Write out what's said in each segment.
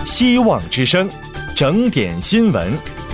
希望之声，整点新闻。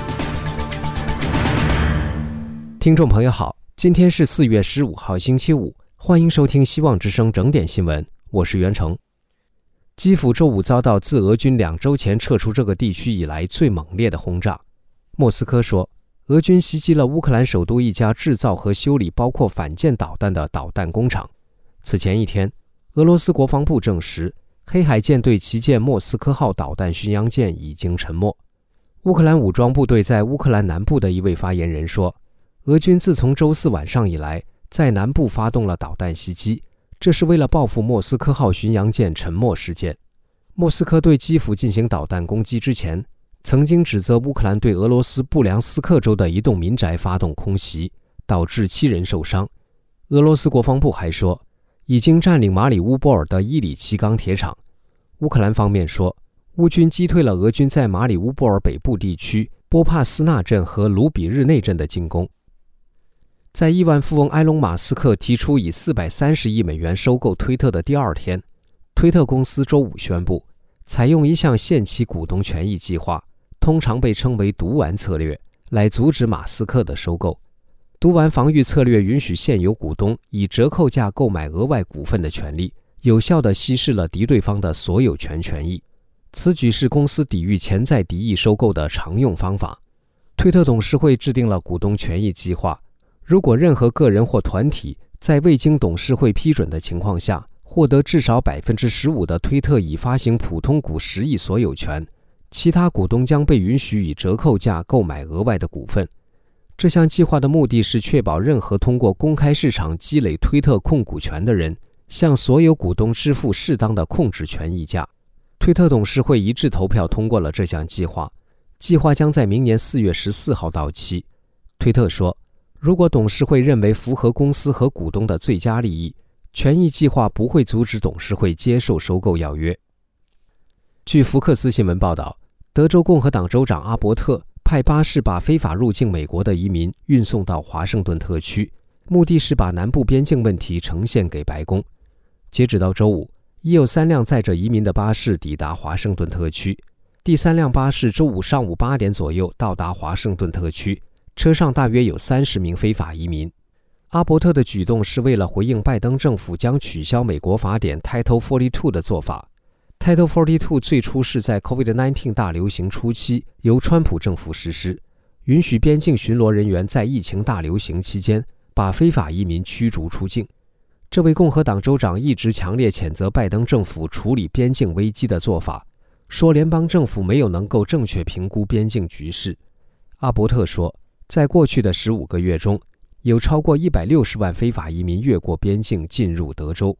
听众朋友好，今天是4月15号星期五，欢迎收听希望之声整点新闻，我是袁成。基辅周五遭到自俄军2周前撤出这个地区以来最猛烈的轰炸。莫斯科说，俄军袭击了乌克兰首都一家制造和修理包括反舰导弹的导弹工厂。此前一天，俄罗斯国防部证实，黑海舰队旗舰莫斯科号导弹巡洋舰已经沉没。乌克兰武装部队在乌克兰南部的一位发言人说，俄军自从周四晚上以来，在南部发动了导弹袭击，这是为了报复莫斯科号巡洋舰沉没事件。莫斯科对基辅进行导弹攻击之前，曾经指责乌克兰对俄罗斯布良斯克州的一栋民宅发动空袭，导致7人受伤。俄罗斯国防部还说，已经占领马里乌波尔的伊里奇钢铁厂。乌克兰方面说，乌军击退了俄军在马里乌波尔北部地区波帕斯纳镇和卢比日内镇的进攻。在亿万富翁埃隆·马斯克提出以430亿美元收购推特的第二天，推特公司周五宣布，采用一项限期股东权益计划，通常被称为毒丸策略，来阻止马斯克的收购。毒丸防御策略允许现有股东以折扣价购买额外股份的权利，有效地稀释了敌对方的所有权权益。此举是公司抵御潜在敌意收购的常用方法。推特董事会制定了股东权益计划，如果任何个人或团体在未经董事会批准的情况下获得至少 15% 的推特已发行普通股10亿所有权，其他股东将被允许以折扣价购买额外的股份。这项计划的目的是确保任何通过公开市场积累推特控股权的人向所有股东支付适当的控制权溢价。推特董事会一致投票通过了这项计划，计划将在明年4月14号到期。推特说，如果董事会认为符合公司和股东的最佳利益，权益计划不会阻止董事会接受收购要约。据福克斯新闻报道，德州共和党州长阿伯特派巴士把非法入境美国的移民运送到华盛顿特区，目的是把南部边境问题呈现给白宫。截止到周五，已有3辆载着移民的巴士抵达华盛顿特区。第3辆巴士周五上午8点左右到达华盛顿特区，车上大约有30名非法移民。阿伯特的举动是为了回应拜登政府将取消美国法典 Title 42的做法。Title 42最初是在 COVID-19 大流行初期由川普政府实施，允许边境巡逻人员在疫情大流行期间把非法移民驱逐出境。这位共和党州长一直强烈谴责拜登政府处理边境危机的做法，说联邦政府没有能够正确评估边境局势。阿伯特说，在过去的15个月中，有超过160万非法移民越过边境进入德州。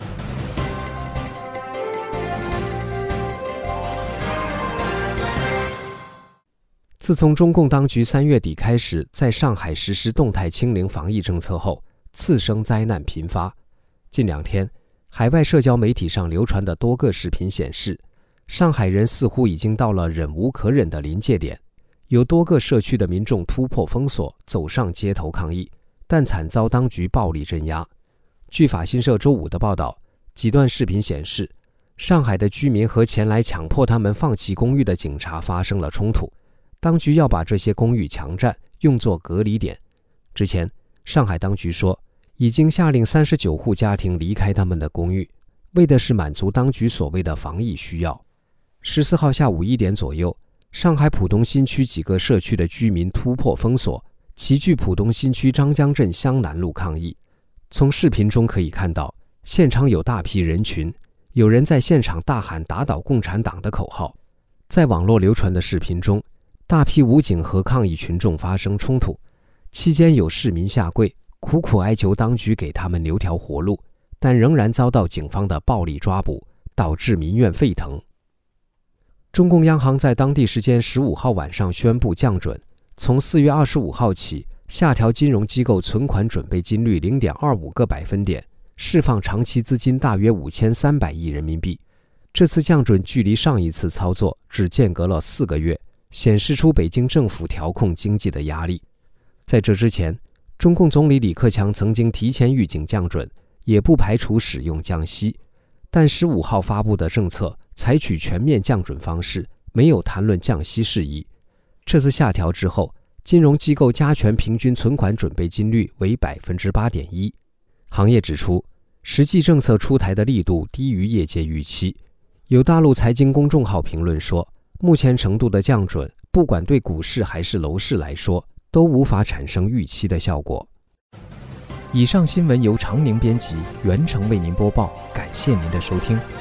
自从中共当局3月底开始在上海实施动态清零防疫政策后，次生灾难频发。近2天，海外社交媒体上流传的多个视频显示，上海人似乎已经到了忍无可忍的临界点，有多个社区的民众突破封锁，走上街头抗议，但惨遭当局暴力镇压。据法新社周五的报道，几段视频显示，上海的居民和前来强迫他们放弃公寓的警察发生了冲突，当局要把这些公寓强占，用作隔离点。之前，上海当局说，已经下令39户家庭离开他们的公寓，为的是满足当局所谓的防疫需要。14号下午1点左右，上海浦东新区几个社区的居民突破封锁，齐聚浦东新区张江镇湘南路抗议。从视频中可以看到，现场有大批人群，有人在现场大喊打倒共产党的口号。在网络流传的视频中，大批武警和抗议群众发生冲突，期间有市民下跪，苦苦哀求当局给他们留条活路，但仍然遭到警方的暴力抓捕，导致民怨沸腾。中共央行在当地时间15号晚上宣布降准，从4月25号起下调金融机构存款准备金率 0.25 个百分点，释放长期资金大约5300亿人民币。这次降准距离上一次操作只间隔了4个月，显示出北京政府调控经济的压力。在这之前，中共总理李克强曾经提前预警降准，也不排除使用降息。 但15号发布的政策采取全面降准方式，没有谈论降息事宜。这次下调之后，金融机构加权平均存款准备金率为 8.1%。 行业指出，实际政策出台的力度低于业界预期。有大陆财经公众号评论说，目前程度的降准，不管对股市还是楼市来说，都无法产生预期的效果。以上新闻由常宁编辑，袁成为您播报，感谢您的收听。